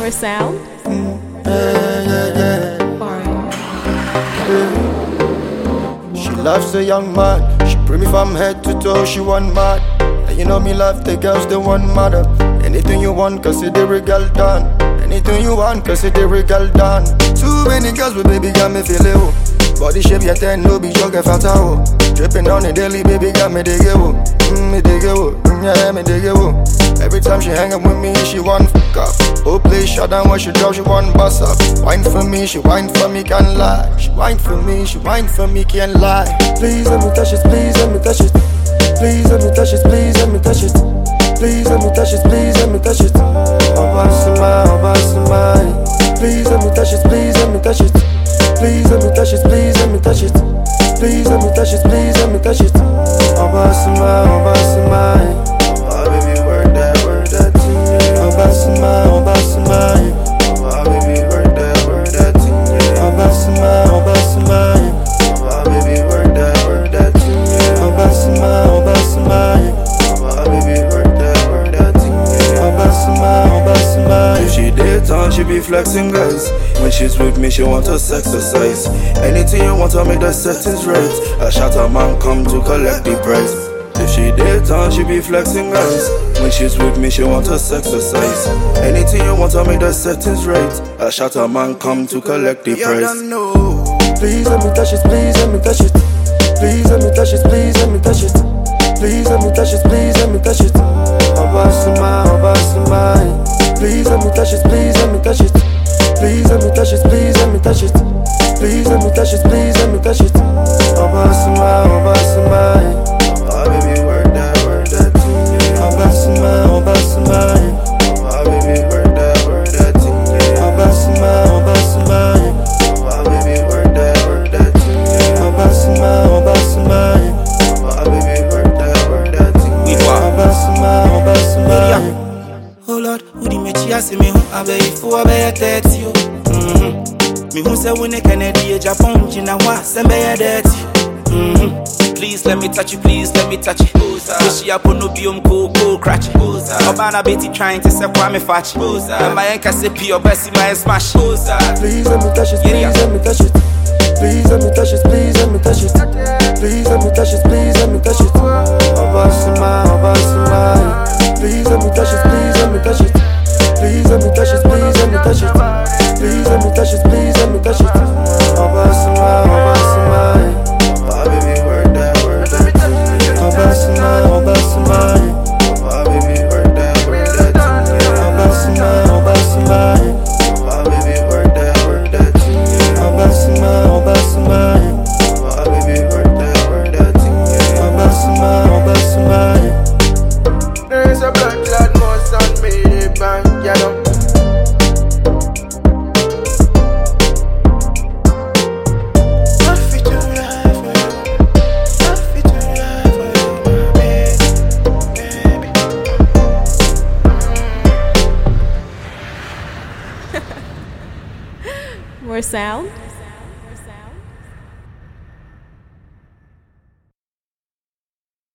More sound. She loves a young man. She pray me from head to toe. She want mad. And you know me love the girls, they want matter. Anything you want, consider it girl done. Anything you want, consider it girl done. Too many girls with baby got me feel it. Body shape ya 10, no be jog fatter. Dripping on the daily, baby got me dig it. Me dig it. Yeah, me dig it. Every time she hang up with me, she want fuck up. Oh, play shut down when she drop, she want bust up. Wine for me, she wine for me, can't lie. She wine for me, she wine for me, can't lie. Please let me touch it, please let me touch it. Please let me touch it, please let me touch it. Please let me touch it, please let me touch it. Oh, please let me touch it, please let me touch it. Please let me touch it, please let me touch it. Please let me touch it, please let me touch it. Oh, baby, word that to me. Oh, baby, word that to me. Oh, baby, word that to me. Oh, baby, word that to me. If she daytime, she be flexing, guys. When she's with me, she want us exercise. Anything you want, I make the settings right. A shatter man come to collect the price. If she daytime, she be flexing, guys. When she's with me, she want us exercise. Anything you want, I make the settings right. A shatter man come to collect the price. Please let me touch it, please let me touch it. Please let me touch it, please let me touch it. Please let me touch it, please let me touch it. Please let me touch it, please let me touch it. Please let me touch it, please let me touch it. Please let me touch it, please let me touch it. Oh, baby, word that to me. Oh, baby, word that to me. Oh, baby, word that to me. Oh, baby, word that to me. Oh Lord, who di mechi ase me hu abeyifo abeyeteti yo. Me hu se wone Kennedy Japan jina wa sembe dirty. Please let me touch you, please let me touch you. She up on no biom cool cratch. Obana Betty trying to say kwa me fatch. My enka se pure best my smash. Please let me touch it, please let me touch it. Please let me touch it, please let me touch it. Please let me touch it, please let me touch it. Please let me touch it, please let me touch it. Please let me touch it, please let me touch it. Please let me touch it, please let me touch it. Baby, word that to me. Baby, word that to me. Baby, word that to me. Baby, word that to me. There is a blood clot most on me, bang, get up. More sound.